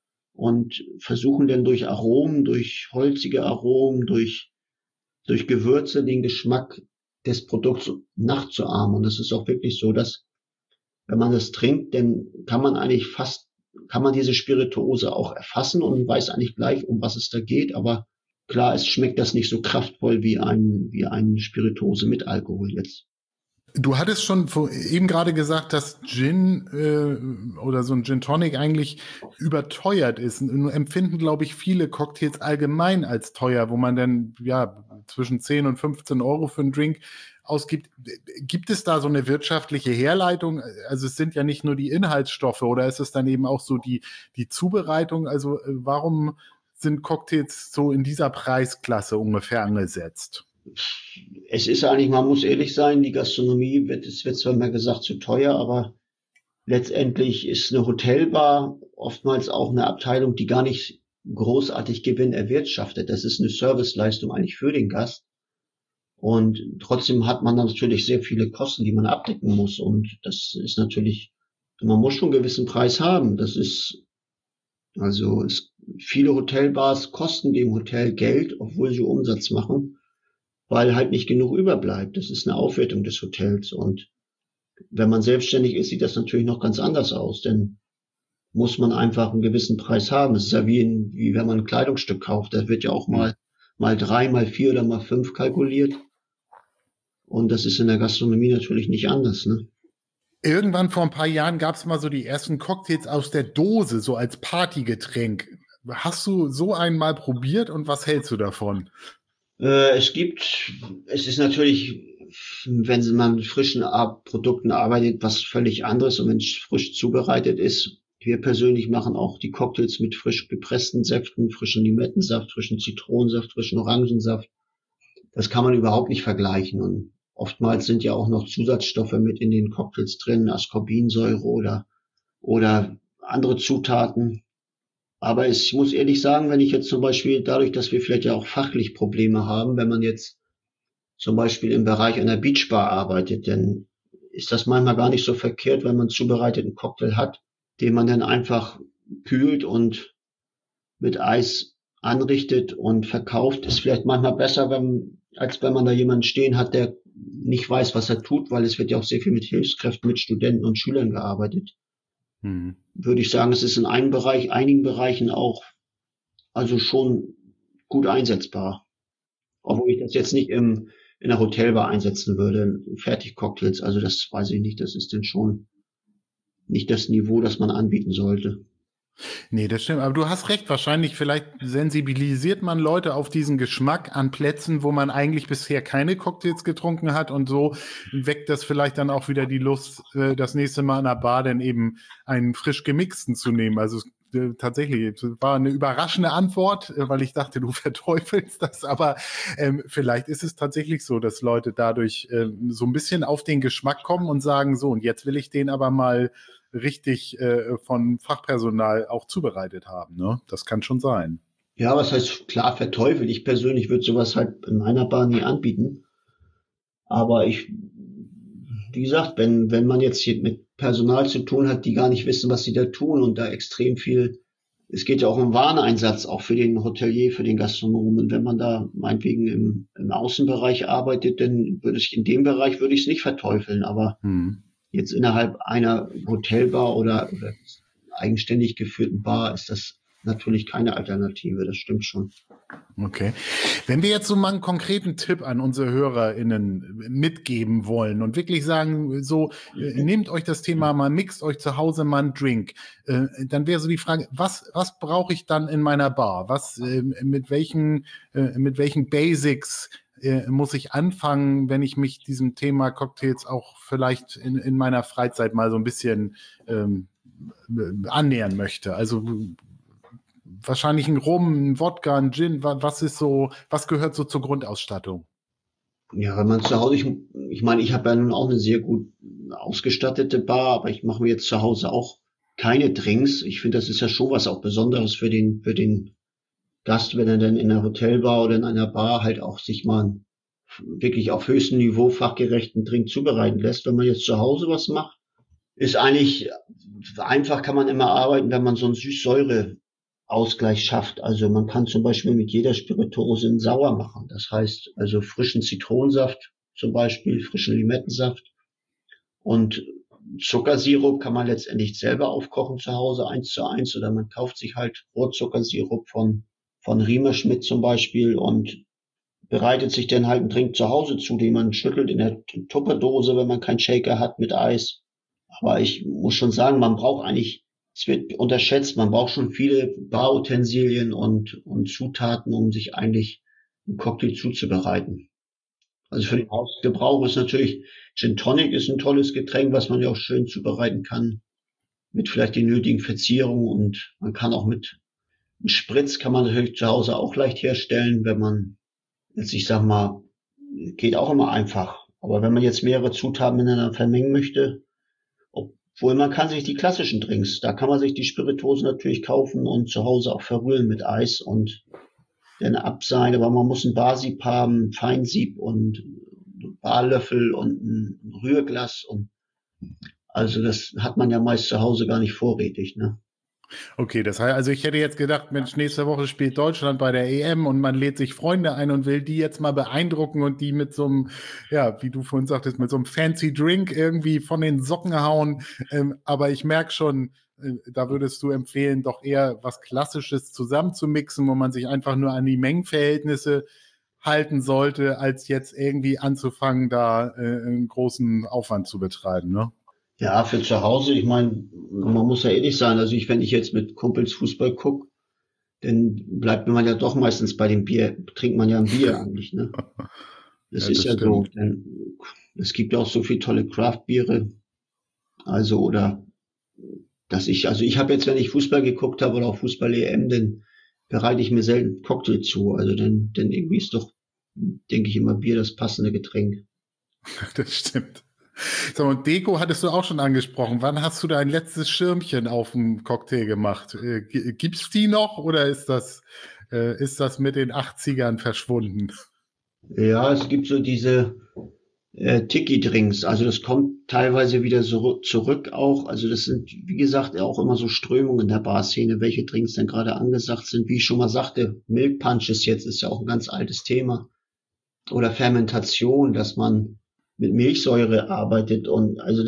und versuchen dann durch Aromen, durch holzige Aromen, durch Gewürze den Geschmack des Produkts nachzuahmen. Und das ist auch wirklich so, dass wenn man das trinkt, dann kann man diese Spirituose auch erfassen und weiß eigentlich gleich, um was es da geht. Aber klar, es schmeckt das nicht so kraftvoll wie eine Spirituose mit Alkohol jetzt. Du hattest schon eben gerade gesagt, dass Gin oder so ein Gin Tonic eigentlich überteuert ist. Nur empfinden, glaube ich, viele Cocktails allgemein als teuer, wo man dann zwischen 10 und 15 Euro für einen Drink ausgibt. Gibt es da so eine wirtschaftliche Herleitung? Also es sind ja nicht nur die Inhaltsstoffe oder ist es dann eben auch so die Zubereitung? Also warum sind Cocktails so in dieser Preisklasse ungefähr angesetzt? Es ist eigentlich, man muss ehrlich sein, die Gastronomie wird zwar immer gesagt zu teuer, aber letztendlich ist eine Hotelbar oftmals auch eine Abteilung, die gar nicht großartig Gewinn erwirtschaftet. Das ist eine Serviceleistung eigentlich für den Gast. Und trotzdem hat man dann natürlich sehr viele Kosten, die man abdecken muss. Und das ist natürlich, man muss schon einen gewissen Preis haben. Viele Hotelbars kosten dem Hotel Geld, obwohl sie Umsatz machen, weil halt nicht genug überbleibt. Das ist eine Aufwertung des Hotels. Und wenn man selbstständig ist, sieht das natürlich noch ganz anders aus. Denn muss man einfach einen gewissen Preis haben. Es ist ja wie wenn man ein Kleidungsstück kauft. Da wird ja auch mal 3, mal 4 oder mal 5 kalkuliert. Und das ist in der Gastronomie natürlich nicht anders, ne? Irgendwann vor ein paar Jahren gab es mal so die ersten Cocktails aus der Dose, so als Partygetränk. Hast du so einen mal probiert und was hältst du davon? Es ist natürlich, wenn man mit frischen Produkten arbeitet, was völlig anderes und wenn es frisch zubereitet ist. Wir persönlich machen auch die Cocktails mit frisch gepressten Säften, frischen Limettensaft, frischen Zitronensaft, frischen Orangensaft. Das kann man überhaupt nicht vergleichen und oftmals sind ja auch noch Zusatzstoffe mit in den Cocktails drin, Ascorbinsäure oder andere Zutaten. Aber ich muss ehrlich sagen, wenn ich jetzt zum Beispiel dadurch, dass wir vielleicht ja auch fachlich Probleme haben, wenn man jetzt zum Beispiel im Bereich einer Beachbar arbeitet, dann ist das manchmal gar nicht so verkehrt, wenn man einen zubereiteten Cocktail hat, den man dann einfach kühlt und mit Eis anrichtet und verkauft. Ist vielleicht manchmal besser, als wenn man da jemanden stehen hat, der nicht weiß, was er tut, weil es wird ja auch sehr viel mit Hilfskräften, mit Studenten und Schülern gearbeitet. Würde ich sagen, es ist in einigen Bereichen auch also schon gut einsetzbar. Obwohl ich das jetzt nicht in der Hotelbar einsetzen würde, Fertigcocktails, also das weiß ich nicht, das ist denn schon nicht das Niveau, das man anbieten sollte. Nee, das stimmt. Aber du hast recht. Wahrscheinlich, vielleicht sensibilisiert man Leute auf diesen Geschmack an Plätzen, wo man eigentlich bisher keine Cocktails getrunken hat. Und so weckt das vielleicht dann auch wieder die Lust, das nächste Mal in der Bar dann eben einen frisch gemixten zu nehmen. Also tatsächlich, es war eine überraschende Antwort, weil ich dachte, du verteufelst das. Aber vielleicht ist es tatsächlich so, dass Leute dadurch so ein bisschen auf den Geschmack kommen und sagen, so, und jetzt will ich den aber mal richtig von Fachpersonal auch zubereitet haben. Ne? Das kann schon sein. Ja, was heißt klar verteufelt? Ich persönlich würde sowas halt in meiner Bar nie anbieten. Aber wie gesagt, wenn man jetzt hier mit Personal zu tun hat, die gar nicht wissen, was sie da tun und da extrem viel, es geht ja auch um Wareneinsatz, auch für den Hotelier, für den Gastronomen. Wenn man da meinetwegen im Außenbereich arbeitet, dann würde ich es nicht verteufeln, aber jetzt innerhalb einer Hotelbar oder eigenständig geführten Bar ist das natürlich keine Alternative, das stimmt schon. Okay. Wenn wir jetzt so mal einen konkreten Tipp an unsere HörerInnen mitgeben wollen und wirklich sagen, so, nehmt euch das Thema mal, mixt euch zu Hause mal einen Drink, dann wäre so die Frage, was brauche ich dann in meiner Bar? Mit welchen Basics muss ich anfangen, wenn ich mich diesem Thema Cocktails auch vielleicht in meiner Freizeit mal so ein bisschen annähern möchte? Also wahrscheinlich ein Rum, ein Wodka, ein Gin. Was gehört so zur Grundausstattung? Ja, wenn man zu Hause, ich meine, ich habe ja nun auch eine sehr gut ausgestattete Bar, aber ich mache mir jetzt zu Hause auch keine Drinks. Ich finde, das ist ja schon was auch Besonderes für den Gast, wenn er dann in einer Hotelbar oder in einer Bar halt auch sich mal wirklich auf höchstem Niveau fachgerechten Drink zubereiten lässt. Wenn man jetzt zu Hause was macht, ist eigentlich einfach, kann man immer arbeiten, wenn man so einen Süß-Säure-Ausgleich schafft. Also man kann zum Beispiel mit jeder Spirituose einen Sauer machen. Das heißt also frischen Zitronensaft zum Beispiel, frischen Limettensaft und Zuckersirup kann man letztendlich selber aufkochen zu Hause 1:1 oder man kauft sich halt Rohrzuckersirup von Riemerschmidt zum Beispiel und bereitet sich dann halt einen Drink zu Hause zu, den man schüttelt in der Tupperdose, wenn man keinen Shaker hat mit Eis. Aber ich muss schon sagen, man braucht eigentlich, es wird unterschätzt, man braucht schon viele Barutensilien und Zutaten, um sich eigentlich einen Cocktail zuzubereiten. Also für den Hausgebrauch ist natürlich Gin Tonic ist ein tolles Getränk, was man ja auch schön zubereiten kann, mit vielleicht den nötigen Verzierungen und man kann auch mit einem Spritz kann man natürlich zu Hause auch leicht herstellen, wenn man jetzt, ich sag mal, geht auch immer einfach. Aber wenn man jetzt mehrere Zutaten miteinander vermengen möchte, obwohl man kann sich die klassischen Drinks, da kann man sich die Spirituosen natürlich kaufen und zu Hause auch verrühren mit Eis und dann abseilen, aber man muss ein Barsieb haben, Feinsieb und ein Barlöffel und ein Rührglas und also das hat man ja meist zu Hause gar nicht vorrätig, ne? Okay, das heißt, also ich hätte jetzt gedacht, Mensch, nächste Woche spielt Deutschland bei der EM und man lädt sich Freunde ein und will die jetzt mal beeindrucken und die mit so einem, ja, wie du vorhin sagtest, mit so einem fancy Drink irgendwie von den Socken hauen. Aber ich merke schon, da würdest du empfehlen, doch eher was Klassisches zusammenzumixen, wo man sich einfach nur an die Mengenverhältnisse halten sollte, als jetzt irgendwie anzufangen, da einen großen Aufwand zu betreiben, ne? Ja, für zu Hause, ich meine, man muss ja ehrlich sein, also wenn ich jetzt mit Kumpels Fußball gucke, dann bleibt man ja doch meistens bei dem Bier, trinkt man ja ein Bier eigentlich, ne? Das Ja, ist das ja so, stimmt. denn es gibt ja auch so viele tolle Craft-Biere, also oder also ich habe jetzt, wenn ich Fußball geguckt habe oder auch Fußball-EM, dann bereite ich mir selten Cocktail zu, also denn irgendwie ist doch, denke ich immer, Bier das passende Getränk. Das stimmt. So, und Deko hattest du auch schon angesprochen. Wann hast du dein letztes Schirmchen auf dem Cocktail gemacht? Gibt's die noch oder ist das mit den 80ern verschwunden? Ja, es gibt so diese Tiki-Drinks. Also das kommt teilweise wieder so zurück auch. Also das sind, wie gesagt, auch immer so Strömungen in der Barszene, welche Drinks denn gerade angesagt sind. Wie ich schon mal sagte, Milk Punches jetzt ist ja auch ein ganz altes Thema. Oder Fermentation, dass man mit Milchsäure arbeitet und also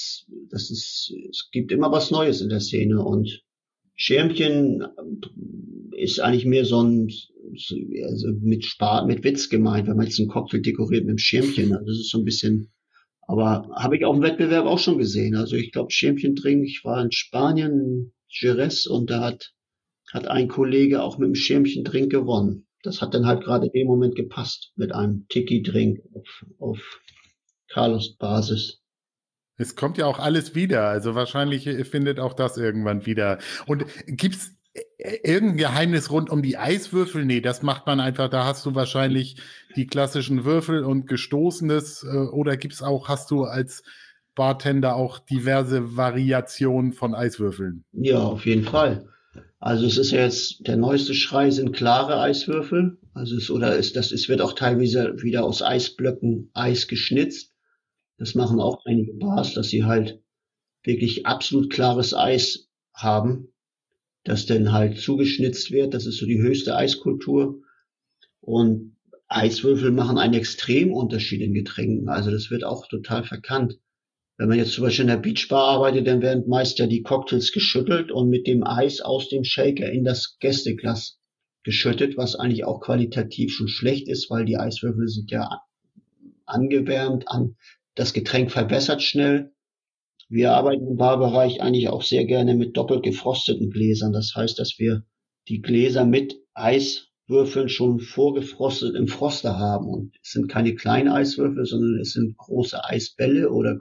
es gibt immer was Neues in der Szene und Schirmchen ist eigentlich mehr so ein, also mit Witz gemeint, wenn man jetzt einen Cocktail dekoriert mit einem Schirmchen. Also das ist so ein bisschen, aber habe ich auf dem Wettbewerb auch schon gesehen. Also ich glaube, Schirmchen trinken, ich war in Spanien, in Jerez und da hat ein Kollege auch mit dem Schirmchen Drink gewonnen. Das hat dann halt gerade in dem Moment gepasst mit einem Tiki-Drink auf Carlos-Basis. Es kommt ja auch alles wieder. Also wahrscheinlich findet auch das irgendwann wieder. Und gibt's irgendein Geheimnis rund um die Eiswürfel? Nee, das macht man einfach. Da hast du wahrscheinlich die klassischen Würfel und Gestoßenes. Oder hast du als Bartender auch diverse Variationen von Eiswürfeln? Ja, auf jeden Fall. Also es ist ja jetzt der neueste Schrei sind klare Eiswürfel. Also es wird auch teilweise wieder aus Eisblöcken Eis geschnitzt. Das machen auch einige Bars, dass sie halt wirklich absolut klares Eis haben, das dann halt zugeschnitzt wird. Das ist so die höchste Eiskultur. Und Eiswürfel machen einen extremen Unterschied in Getränken. Also das wird auch total verkannt. Wenn man jetzt zum Beispiel in der Beachbar arbeitet, dann werden meist ja die Cocktails geschüttelt und mit dem Eis aus dem Shaker in das Gästeglas geschüttet, was eigentlich auch qualitativ schon schlecht ist, weil die Eiswürfel sind ja angewärmt, das Getränk verbessert schnell. Wir arbeiten im Barbereich eigentlich auch sehr gerne mit doppelt gefrosteten Gläsern. Das heißt, dass wir die Gläser mit Eiswürfeln schon vorgefrostet im Froster haben. Und es sind keine kleinen Eiswürfel, sondern es sind große Eisbälle oder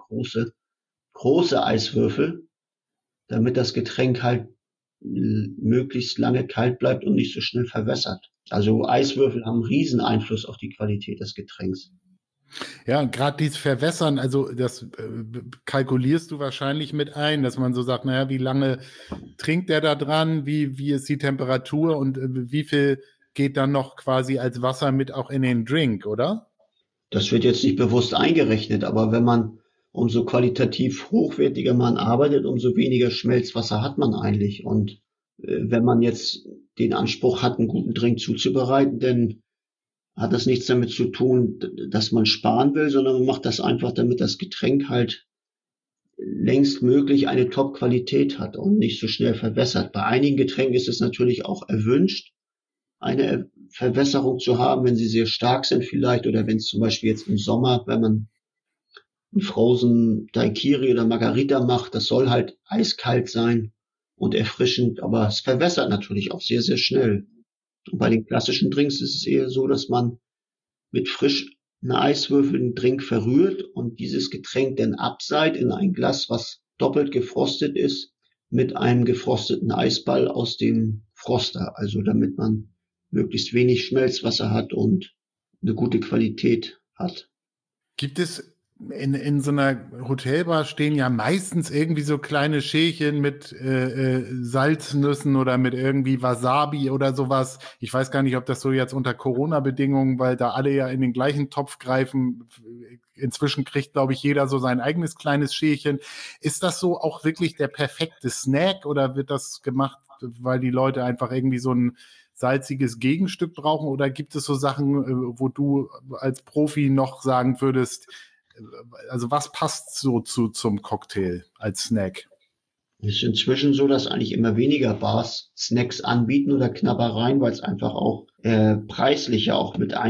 große Eiswürfel, damit das Getränk halt möglichst lange kalt bleibt und nicht so schnell verwässert. Also Eiswürfel haben einen riesen Einfluss auf die Qualität des Getränks. Ja, und gerade dieses Verwässern, also das kalkulierst du wahrscheinlich mit ein, dass man so sagt, naja, wie lange trinkt der da dran, wie ist die Temperatur und wie viel geht dann noch quasi als Wasser mit auch in den Drink, oder? Das wird jetzt nicht bewusst eingerechnet, aber umso qualitativ hochwertiger man arbeitet, umso weniger Schmelzwasser hat man eigentlich. Und wenn man jetzt den Anspruch hat, einen guten Drink zuzubereiten, dann hat das nichts damit zu tun, dass man sparen will, sondern man macht das einfach, damit das Getränk halt längstmöglich eine Top-Qualität hat und nicht so schnell verwässert. Bei einigen Getränken ist es natürlich auch erwünscht, eine Verwässerung zu haben, wenn sie sehr stark sind vielleicht, oder wenn es zum Beispiel jetzt im Sommer, wenn man einen Frozen Daiquiri oder Margarita macht, das soll halt eiskalt sein und erfrischend, aber es verwässert natürlich auch sehr, sehr schnell. Und bei den klassischen Drinks ist es eher so, dass man mit frischen Eiswürfeln den Drink verrührt und dieses Getränk dann abseiht in ein Glas, was doppelt gefrostet ist, mit einem gefrosteten Eisball aus dem Froster. Also damit man möglichst wenig Schmelzwasser hat und eine gute Qualität hat. Gibt es in so einer Hotelbar stehen ja meistens irgendwie so kleine Schälchen mit Salznüssen oder mit irgendwie Wasabi oder sowas. Ich weiß gar nicht, ob das so jetzt unter Corona-Bedingungen, weil da alle ja in den gleichen Topf greifen. Inzwischen kriegt, glaube ich, jeder so sein eigenes kleines Schälchen. Ist das so auch wirklich der perfekte Snack oder wird das gemacht, weil die Leute einfach irgendwie so ein salziges Gegenstück brauchen? Oder gibt es so Sachen, wo du als Profi noch sagen würdest, also was passt so zum Cocktail als Snack? Es ist inzwischen so, dass eigentlich immer weniger Bars Snacks anbieten oder Knabbereien, weil es einfach auch preislich ja auch mit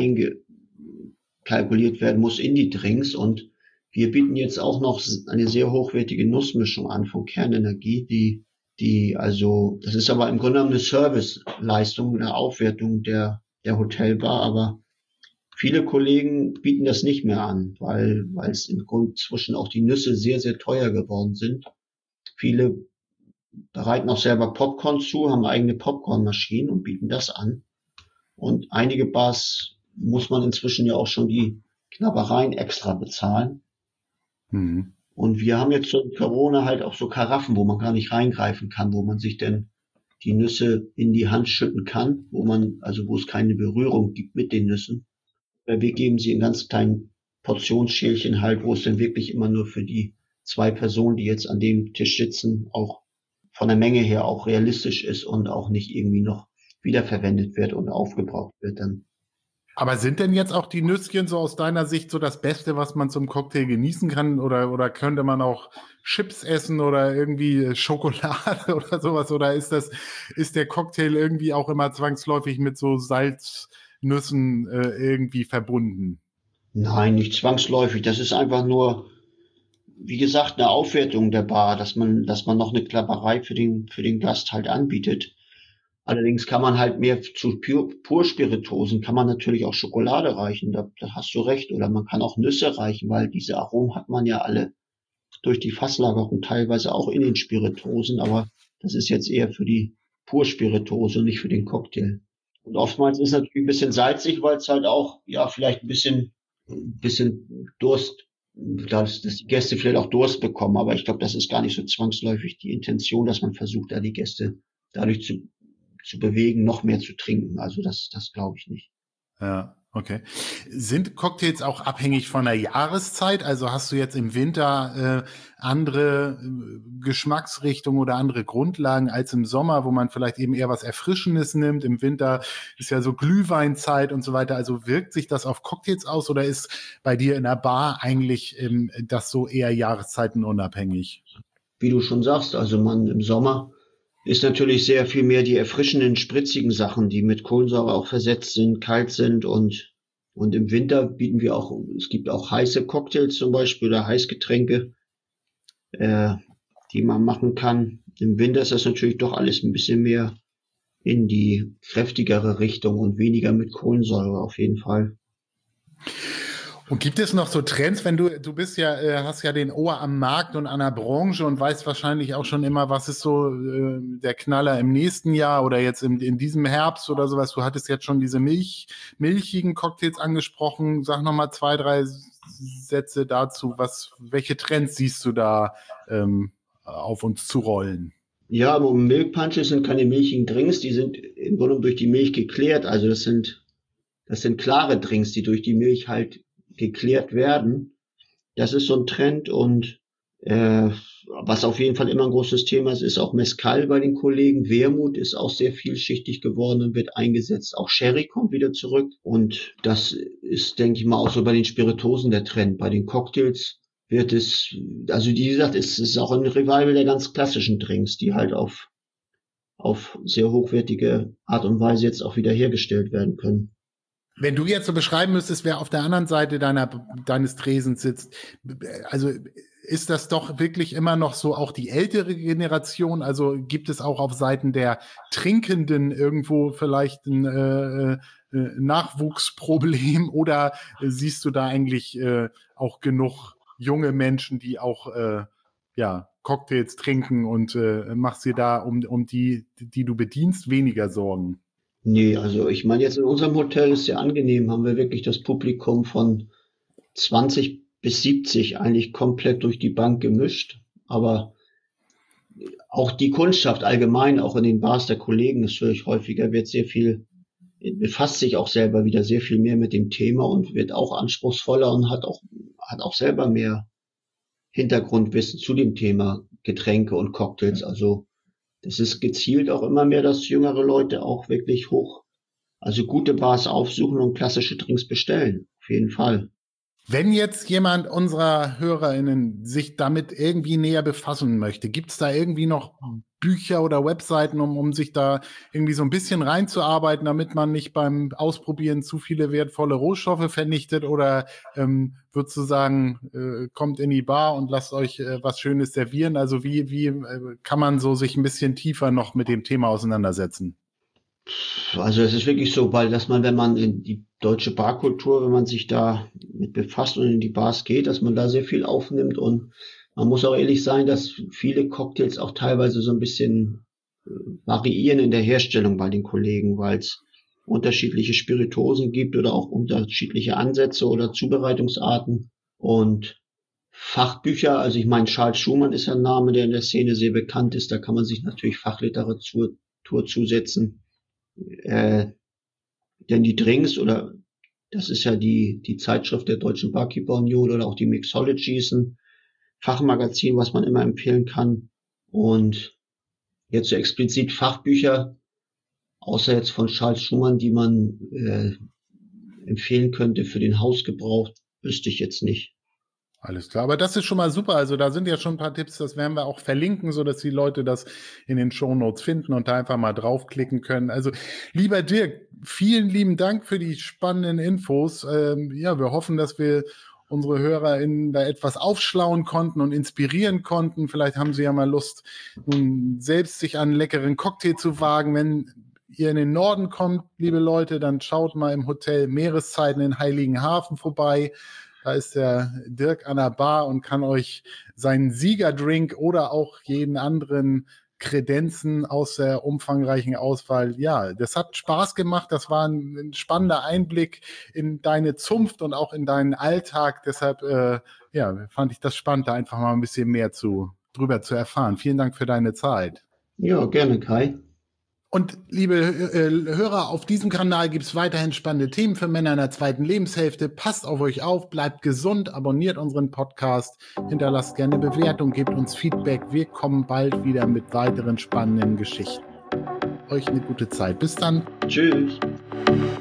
eingekalkuliert werden muss in die Drinks. Und wir bieten jetzt auch noch eine sehr hochwertige Nussmischung an von Kernenergie, also, das ist aber im Grunde genommen eine Serviceleistung, eine Aufwertung der Hotelbar, aber viele Kollegen bieten das nicht mehr an, weil es im Grunde zwischen auch die Nüsse sehr, sehr teuer geworden sind. Viele bereiten auch selber Popcorn zu, haben eigene Popcornmaschinen und bieten das an. Und einige Bars muss man inzwischen ja auch schon die Knabbereien extra bezahlen. Mhm. Und wir haben jetzt so in Corona halt auch so Karaffen, wo man gar nicht reingreifen kann, wo man sich denn die Nüsse in die Hand schütten kann, wo es keine Berührung gibt mit den Nüssen. Wir geben sie in ganz kleinen Portionsschälchen halt, wo es dann wirklich immer nur für die 2 Personen, die jetzt an dem Tisch sitzen, auch von der Menge her auch realistisch ist und auch nicht irgendwie noch wiederverwendet wird und aufgebraucht wird dann. Aber sind denn jetzt auch die Nüsschen so aus deiner Sicht so das Beste, was man zum Cocktail genießen kann? Oder könnte man auch Chips essen oder irgendwie Schokolade oder sowas? Oder ist der Cocktail irgendwie auch immer zwangsläufig mit so Salznüssen irgendwie verbunden? Nein, nicht zwangsläufig. Das ist einfach nur, wie gesagt, eine Aufwertung der Bar, dass man noch eine Klapperei für den Gast halt anbietet. Allerdings kann man halt mehr zu Purspiritosen, kann man natürlich auch Schokolade reichen, da hast du recht. Oder man kann auch Nüsse reichen, weil diese Aromen hat man ja alle durch die Fasslagerung teilweise auch in den Spiritosen, aber das ist jetzt eher für die Purspiritose und nicht für den Cocktail. Und oftmals ist es natürlich ein bisschen salzig, weil es halt auch, ja, vielleicht ein bisschen Durst, dass die Gäste vielleicht auch Durst bekommen, aber ich glaube, das ist gar nicht so zwangsläufig die Intention, dass man versucht, da die Gäste dadurch zu bewegen, noch mehr zu trinken. Also das glaube ich nicht. Ja. Okay. Sind Cocktails auch abhängig von der Jahreszeit? Also hast du jetzt im Winter andere Geschmacksrichtungen oder andere Grundlagen als im Sommer, wo man vielleicht eben eher was Erfrischendes nimmt? Im Winter ist ja so Glühweinzeit und so weiter. Also wirkt sich das auf Cocktails aus oder ist bei dir in der Bar eigentlich das so eher jahreszeitenunabhängig? Wie du schon sagst, also im Sommer ist natürlich sehr viel mehr die erfrischenden, spritzigen Sachen, die mit Kohlensäure auch versetzt sind, kalt sind und im Winter bieten wir auch, es gibt auch heiße Cocktails zum Beispiel oder Heißgetränke, die man machen kann. Im Winter ist das natürlich doch alles ein bisschen mehr in die kräftigere Richtung und weniger mit Kohlensäure auf jeden Fall. Und gibt es noch so Trends, wenn du bist ja, hast ja den Ohr am Markt und an der Branche und weißt wahrscheinlich auch schon immer, was ist so der Knaller im nächsten Jahr oder jetzt in diesem Herbst oder sowas. Du hattest jetzt schon diese milchigen Cocktails angesprochen. Sag noch mal 2, 3 Sätze dazu. Welche Trends siehst du da auf uns zu rollen? Ja, aber Milk Punches sind keine milchigen Drinks, die sind im Grunde durch die Milch geklärt. Also das sind klare Drinks, die durch die Milch halt geklärt werden. Das ist so ein Trend und was auf jeden Fall immer ein großes Thema ist auch Mezcal bei den Kollegen. Wermut ist auch sehr vielschichtig geworden und wird eingesetzt. Auch Sherry kommt wieder zurück und das ist, denke ich mal, auch so bei den Spiritosen der Trend. Bei den Cocktails wird es, also wie gesagt, es ist auch ein Revival der ganz klassischen Drinks, die halt auf sehr hochwertige Art und Weise jetzt auch wieder hergestellt werden können. Wenn du jetzt so beschreiben müsstest, wer auf der anderen Seite deines Tresens sitzt, also ist das doch wirklich immer noch so auch die ältere Generation? Also gibt es auch auf Seiten der Trinkenden irgendwo vielleicht ein Nachwuchsproblem oder siehst du da eigentlich auch genug junge Menschen, die auch Cocktails trinken und machst dir da um die du bedienst, weniger Sorgen? Nee, also ich meine, jetzt in unserem Hotel ist sehr angenehm, haben wir wirklich das Publikum von 20 bis 70 eigentlich komplett durch die Bank gemischt. Aber auch die Kundschaft allgemein, auch in den Bars der Kollegen, ist völlig häufiger, befasst sich auch selber wieder sehr viel mehr mit dem Thema und wird auch anspruchsvoller und hat auch selber mehr Hintergrundwissen zu dem Thema Getränke und Cocktails. Also das ist gezielt auch immer mehr, dass jüngere Leute auch wirklich also gute Bars aufsuchen und klassische Drinks bestellen. Auf jeden Fall. Wenn jetzt jemand unserer HörerInnen sich damit irgendwie näher befassen möchte, gibt es da irgendwie noch Bücher oder Webseiten, um sich da irgendwie so ein bisschen reinzuarbeiten, damit man nicht beim Ausprobieren zu viele wertvolle Rohstoffe vernichtet? Oder würdest du sagen, kommt in die Bar und lasst euch was Schönes servieren? Also wie kann man so sich ein bisschen tiefer noch mit dem Thema auseinandersetzen? Also es ist wirklich so, dass man, wenn man in die deutsche Barkultur, wenn man sich da mit befasst und in die Bars geht, dass man da sehr viel aufnimmt und man muss auch ehrlich sein, dass viele Cocktails auch teilweise so ein bisschen variieren in der Herstellung bei den Kollegen, weil es unterschiedliche Spiritosen gibt oder auch unterschiedliche Ansätze oder Zubereitungsarten und Fachbücher, also ich meine, Charles Schumann ist ein Name, der in der Szene sehr bekannt ist, da kann man sich natürlich Fachliteratur zusetzen. Denn die Drinks oder das ist ja die Zeitschrift der Deutschen Barkeeper Union oder auch die Mixology ist ein Fachmagazin, was man immer empfehlen kann. Und jetzt so explizit Fachbücher, außer jetzt von Charles Schumann, die man empfehlen könnte für den Hausgebrauch, wüsste ich jetzt nicht. Alles klar, aber das ist schon mal super. Also da sind ja schon ein paar Tipps, das werden wir auch verlinken, so dass die Leute das in den Shownotes finden und da einfach mal draufklicken können. Also lieber Dirk, vielen lieben Dank für die spannenden Infos. Wir hoffen, dass wir unsere HörerInnen da etwas aufschlauen konnten und inspirieren konnten. Vielleicht haben sie ja mal Lust, nun selbst sich an einen leckeren Cocktail zu wagen. Wenn ihr in den Norden kommt, liebe Leute, dann schaut mal im Hotel Meereszeiten in Heiligenhafen vorbei. Da ist der Dirk an der Bar und kann euch seinen Siegerdrink oder auch jeden anderen Kredenzen aus der umfangreichen Auswahl. Ja, das hat Spaß gemacht. Das war ein spannender Einblick in deine Zunft und auch in deinen Alltag. Deshalb fand ich das spannend, da einfach mal ein bisschen mehr drüber zu erfahren. Vielen Dank für deine Zeit. Ja, gerne, Kai. Und liebe Hörer, auf diesem Kanal gibt es weiterhin spannende Themen für Männer in der zweiten Lebenshälfte. Passt auf euch auf, bleibt gesund, abonniert unseren Podcast, hinterlasst gerne Bewertung, gebt uns Feedback. Wir kommen bald wieder mit weiteren spannenden Geschichten. Euch eine gute Zeit. Bis dann. Tschüss.